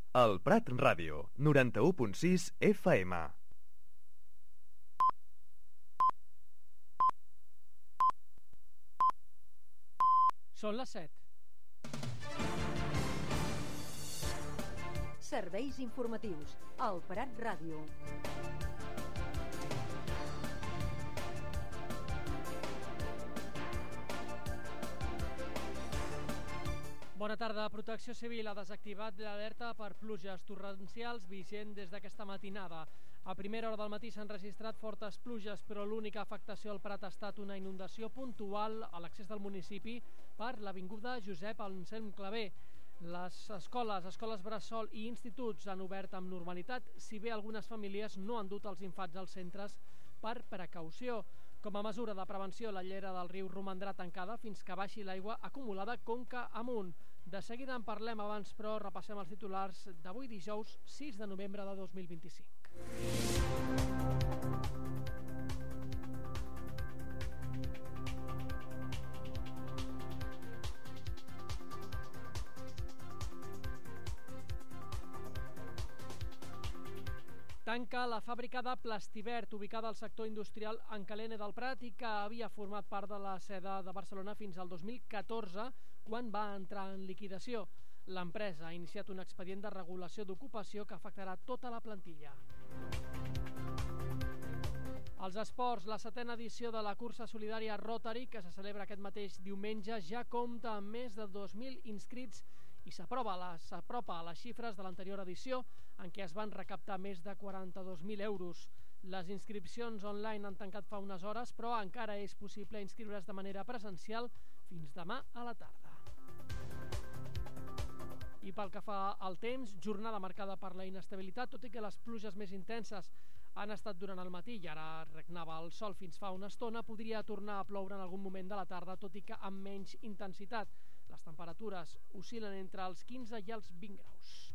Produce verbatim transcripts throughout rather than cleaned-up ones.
El Prat Ràdio, noranta-u punt sis F M. Són les set. Serveis informatius. El Prat Ràdio. Bona tarda. Protecció Civil ha desactivat l'alerta per pluges torrencials vigent des d'aquesta matinada. A primera hora del matí s'han registrat fortes pluges, però l'única afectació al Prat ha estat una inundació puntual a l'accés del municipi per l'avinguda Josep Anselm Clavé. Les escoles, escoles bressol i instituts han obert amb normalitat, si bé algunes famílies no han dut els infants als centres per precaució. Com a mesura de prevenció, la llera del riu romandrà tancada fins que baixi l'aigua acumulada conca amunt. De seguida en parlem, abans però repassem els titulars d'avui dijous sis de novembre de dos mil vint-i-cinc. Tanca la fàbrica de Plastivert, ubicada al sector industrial en Calene del Prat i que havia format part de la seda de Barcelona fins al dos mil catorze, quan va entrar en liquidació. L'empresa ha iniciat un expedient de regulació d'ocupació que afectarà tota la plantilla. Els esports, la setena edició de la cursa solidària Rotary, que se celebra aquest mateix diumenge, ja compta amb més de dos mil inscrits i s'apropa a les xifres de l'anterior edició, en què es van recaptar més de quaranta-dos mil euros. Les inscripcions online han tancat fa unes hores, però encara és possible inscriure's de manera presencial fins demà a la tarda. I pel que fa al temps, jornada marcada per la inestabilitat, tot i que les pluges més intenses han estat durant el matí i ara regnava el sol fins fa una estona, podria tornar a ploure en algun moment de la tarda, tot i que amb menys intensitat. Les temperatures oscil·len entre els quinze i els vint graus.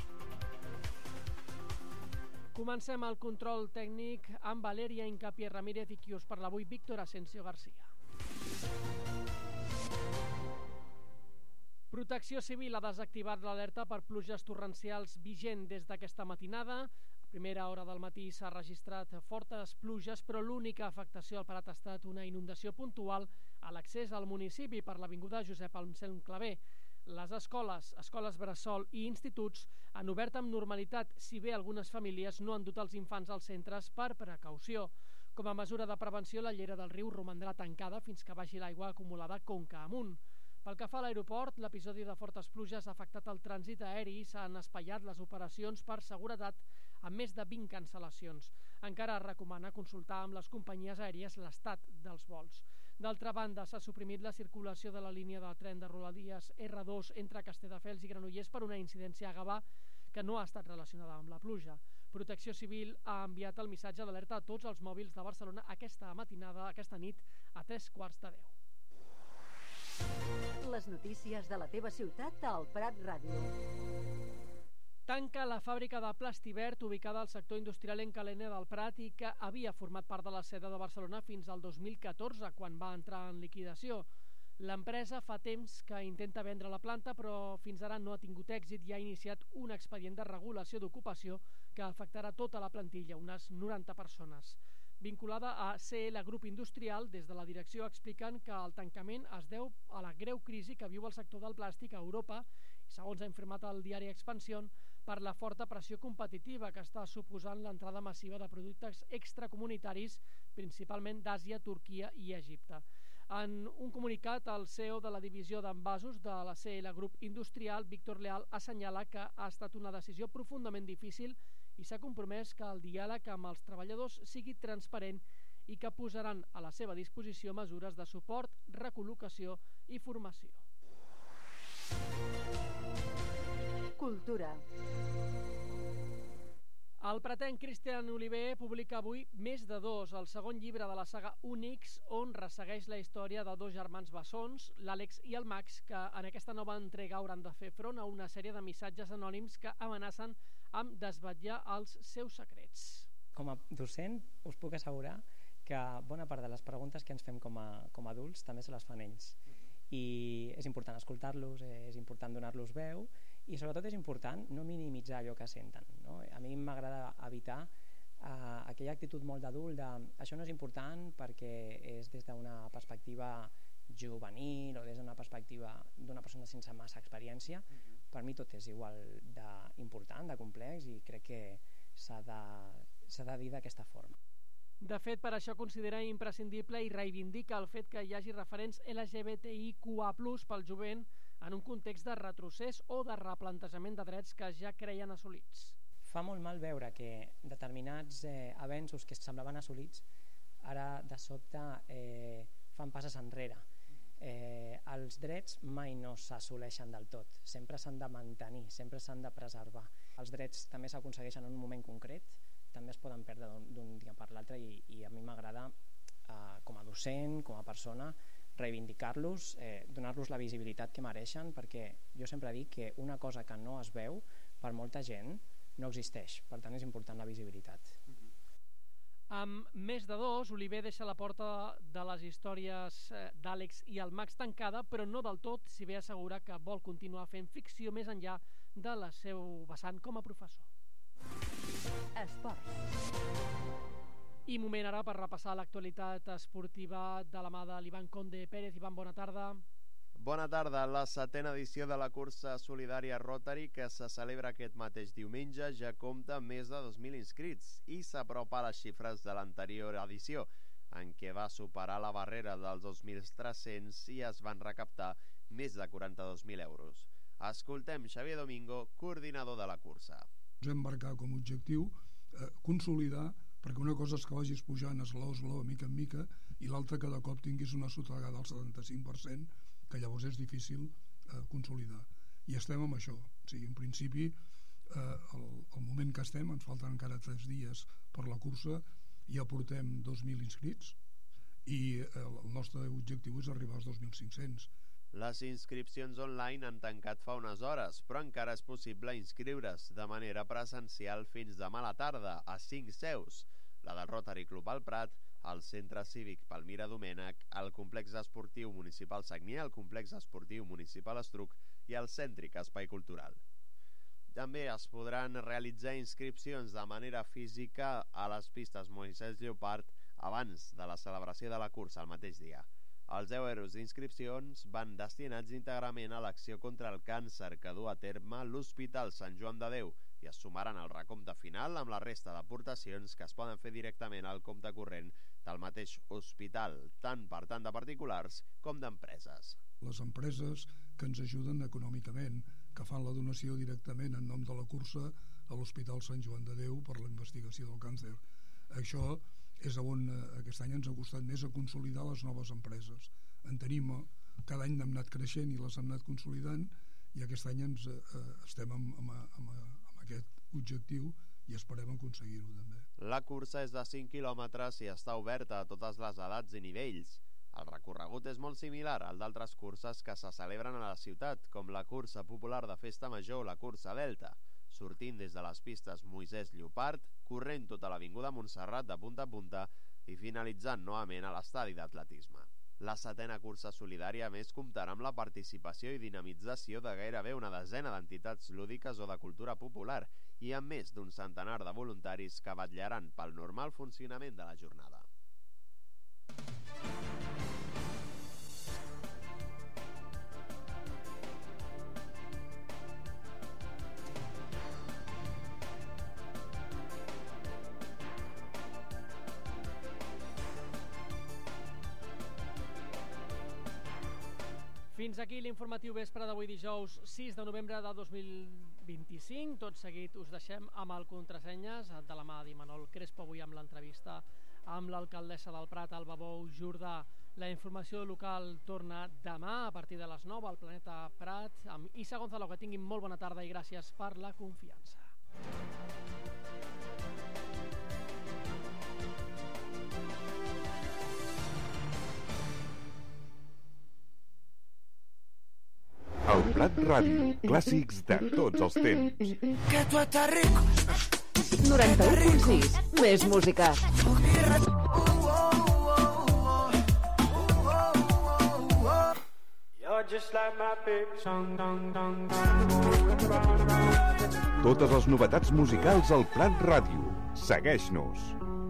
Comencem el control tècnic amb Valeria Incapié Ramírez i qui us parla avui, Víctor Asensio García. Protecció Civil ha desactivat l'alerta per pluges torrencials vigent des d'aquesta matinada. A primera hora del matí s'ha registrat fortes pluges, però l'única afectació al Prat ha estat una inundació puntual a l'accés al municipi per l'avinguda Josep Anselm Clavé. Les escoles, escoles bressol i instituts han obert amb normalitat, si bé algunes famílies no han dut els infants als centres per precaució. Com a mesura de prevenció, la llera del riu romandrà tancada fins que baixi l'aigua acumulada conca amunt. Pel que fa a l'aeroport, l'episodi de fortes pluges ha afectat el trànsit aeri i s'han espaiat les operacions per seguretat amb més de vint cancel·lacions. Encara es recomana consultar amb les companyies aèries l'estat dels vols. D'altra banda, s'ha suprimit la circulació de la línia de tren de Rodalies erre dos entre Castelldefels i Granollers per una incidència a Gavà que no ha estat relacionada amb la pluja. Protecció Civil ha enviat el missatge d'alerta a tots els mòbils de Barcelona aquesta matinada, aquesta nit, a tres quarts de deu. Les notícies de la teva ciutat al Prat Ràdio. Tanca la fàbrica de Plastivert ubicada al sector industrial en Calene del Prat i que havia format part de la seda de Barcelona fins al dos mil catorze, quan va entrar en liquidació. L'empresa fa temps que intenta vendre la planta, però fins ara no ha tingut èxit i ha iniciat un expedient de regulació d'ocupació que afectarà tota la plantilla, unes noranta persones. Vinculada a ce ele Grup Industrial, des de la direcció expliquen que el tancament es deu a la greu crisi que viu el sector del plàstic a Europa i, segons ha informat el diari Expansión, per la forta pressió competitiva que està suposant l'entrada massiva de productes extracomunitaris, principalment d'Àsia, Turquia i Egipte. En un comunicat, el ce e o de la divisió d'envasos de la ce ele Grup Industrial, Víctor Leal, assenyala que ha estat una decisió profundament difícil i s'ha compromès que el diàleg amb els treballadors sigui transparent i que posaran a la seva disposició mesures de suport, recol·locació i formació. Cultura. El pratenc Cristian Oliver publica avui Més de dos, el segon llibre de la saga Únics, on ressegueix la història de dos germans bessons, l'Àlex i el Max, que en aquesta nova entrega hauran de fer front a una sèrie de missatges anònims que amenacen amb desvetllar els seus secrets. Com a docent us puc assegurar que bona part de les preguntes que ens fem com a, com a adults també se les fan ells. I és important escoltar-los, és important donar-los veu i sobretot és important no minimitzar allò que senten, no? A mi m'agrada evitar uh, aquella actitud molt d'adult de això no és important perquè és des d'una perspectiva juvenil o des d'una perspectiva d'una persona sense massa experiència. Uh-huh. Per mi tot és igual d'important, de complex, i crec que s'ha de, s'ha de dir d'aquesta forma. De fet, per això considera imprescindible i reivindica el fet que hi hagi referents L G B T I Q A plus pel jovent en un context de retrocés o de replantejament de drets que ja creien assolits. Fa molt mal veure que determinats eh, avenços que semblaven assolits ara de sobte eh, fan passes enrere. Eh, els drets mai no s'assoleixen del tot, sempre s'han de mantenir, sempre s'han de preservar. Els drets també s'aconsegueixen en un moment concret, també es poden perdre d'un dia per l'altre, i, i a mi m'agrada eh, com a docent, com a persona, reivindicar-los, eh, donar-los la visibilitat que mereixen, perquè jo sempre dic que una cosa que no es veu per molta gent no existeix, per tant és important la visibilitat. Amb més de dos, Oliver deixa la porta de les històries d'Àlex i el Max tancada, però no del tot, si bé assegura que vol continuar fent ficció més enllà de la seu vessant com a professor. Esport. I moment ara per repassar l'actualitat esportiva de la mà de l'Ivan Conde Pérez. Ivan, bona tarda. Bona tarda. La setena edició de la cursa solidària Rotary, que se celebra aquest mateix diumenge, ja compta amb més de dos mil inscrits i s'apropa a les xifres de l'anterior edició, en què va superar la barrera dels dos mil tres-cents i es van recaptar més de quaranta-dos mil euros. Escoltem Xavier Domingo, coordinador de la cursa. Ens hem marcat com a objectiu eh, consolidar, perquè una cosa és que vagis pujant esglaó a esglaó, mica en mica, i l'altra que de cop tinguis una sotragada del setanta-cinc per cent, que llavors és difícil eh, consolidar. I estem amb això. O sigui, en principi, eh, el, el moment que estem, ens falten encara tres dies per la cursa, ja portem dos mil inscrits i eh, el nostre objectiu és arribar als dos mil cinc-cents. Les inscripcions online han tancat fa unes hores, però encara és possible inscriure's de manera presencial fins demà a la tarda a cinc seus, la del Rotary Club al Prat, el Centre Cívic Palmira Domènech, el Complex Esportiu Municipal Sagnier, el Complex Esportiu Municipal Estruc i el Cèntric Espai Cultural. També es podran realitzar inscripcions de manera física a les pistes Moisès Lleopard abans de la celebració de la cursa el mateix dia. Els deu euros d'inscripcions van destinats íntegrament a l'acció contra el càncer que du a terme l'Hospital Sant Joan de Déu i es sumaran al recompte final amb la resta d'aportacions que es poden fer directament al compte corrent del mateix hospital, tant per tant de particulars com d'empreses. Les empreses que ens ajuden econòmicament, que fan la donació directament en nom de la cursa a l'Hospital Sant Joan de Déu per la investigació del càncer. Això és on aquest any ens ha costat més a consolidar les noves empreses. En tenim, cada any hem anat creixent i les hem anat consolidant, i aquest any ens, eh, estem amb, amb, amb, amb aquest objectiu i esperem aconseguir-ho també. La cursa és de cinc quilòmetres i està oberta a totes les edats i nivells. El recorregut és molt similar al d'altres curses que se celebren a la ciutat, com la cursa popular de Festa Major o la cursa Delta, sortint des de les pistes Moisès Lleopard, corrent tota l'avinguda Montserrat de punta a punta i finalitzant novament a l'estadi d'atletisme. La setena cursa solidària, a més, comptarà amb la participació i dinamització de gairebé una desena d'entitats lúdiques o de cultura popular i amb més d'un centenar de voluntaris que vetllaran pel normal funcionament de la jornada. Fins aquí l'informatiu vespre d'avui dijous sis de novembre de dos mil vint-i-cinc. Tot seguit us deixem amb el Contrasenyes de la mà d'Imanol Crespo, avui amb l'entrevista amb l'alcaldessa del Prat, Alba Bou Jordà. La informació local torna demà a partir de les nou al Planeta Prat amb Issa Gonzalo. Que tinguin molt bona tarda i gràcies per la confiança. El Prat Ràdio, clàssics de tots els temps. Que tu estàs rico. noranta-u punt sis, més música. You're just like my baby song, dong, dong, dong. Totes les novetats musicals al Prat Ràdio. Segueix-nos.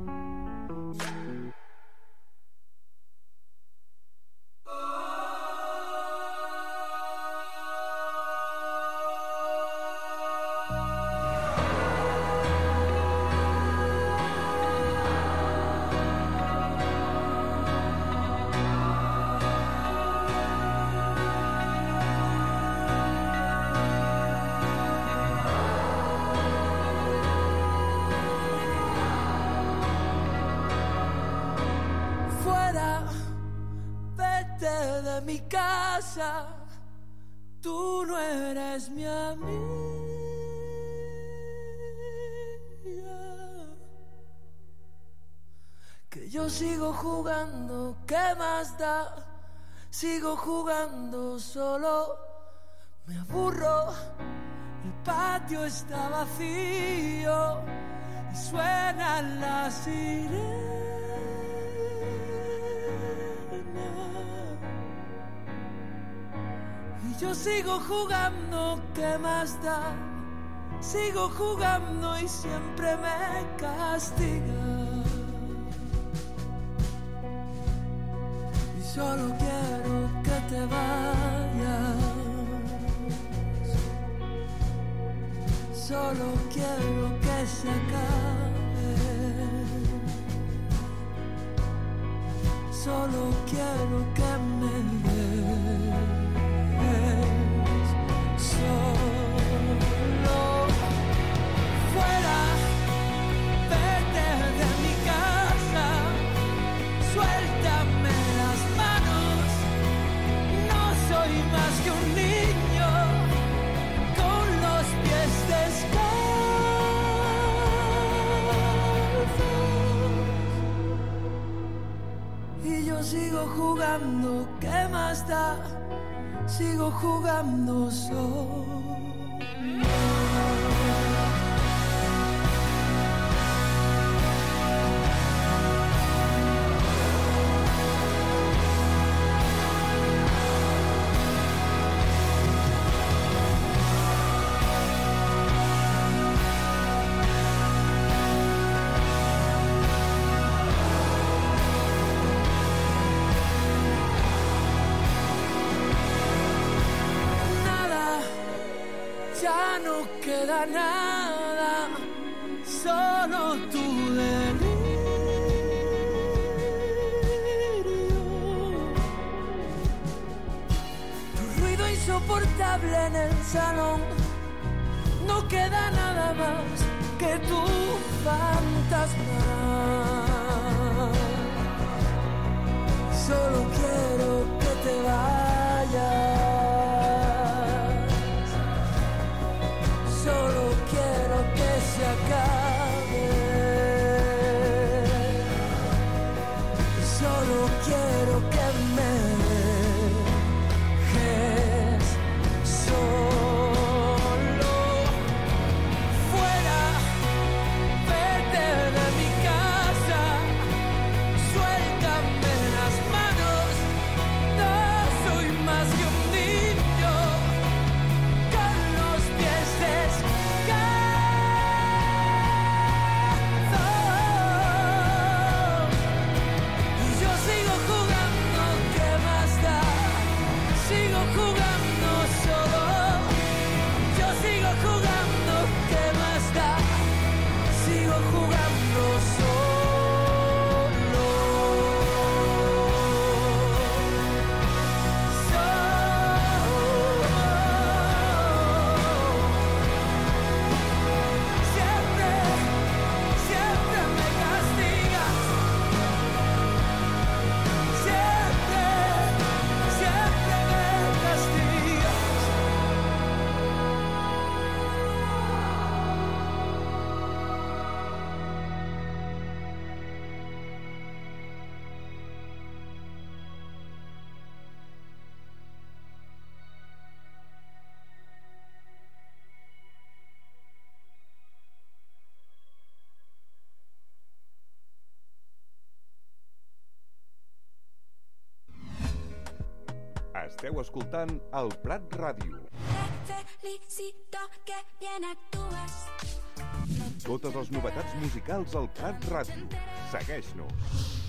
Tú no eres mi amiga, que yo sigo jugando, ¿qué más da? Sigo jugando solo, me aburro, el patio está vacío y suenan las sirenas. Yo sigo jugando, ¿qué más da? Sigo jugando y siempre me castiga. Y solo quiero que te vayas. Solo quiero que se acabe. Solo quiero que me des. Solo fuera, vete de mi casa, suéltame las manos, no soy más que un niño con los pies descalzos. Y yo sigo jugando, ¿qué más da? Sigo jugando solo. Ya no queda nada, solo tu delirio. Tu ruido insoportable en el salón, no queda nada más que tu fantasma. Solo quiero que te vayas. Solo quiero que se acabe. Solo quiero que me dejes solo. Fuera, vete de mi casa, suéltame las manos. No soy más que un niño con los pies descalzos. Y yo sigo jugando, ¿qué más da? Sigo jugando solo. Yo sigo jugando, ¿qué más da? Sigo jugando solo. Siempre, siempre me castigas. Siempre, siempre me castigas. Esteu escoltant el Prat Ràdio. necesito que bien actúes. Totes les novetats musicals al Prat Ràdio. Segueix-nos.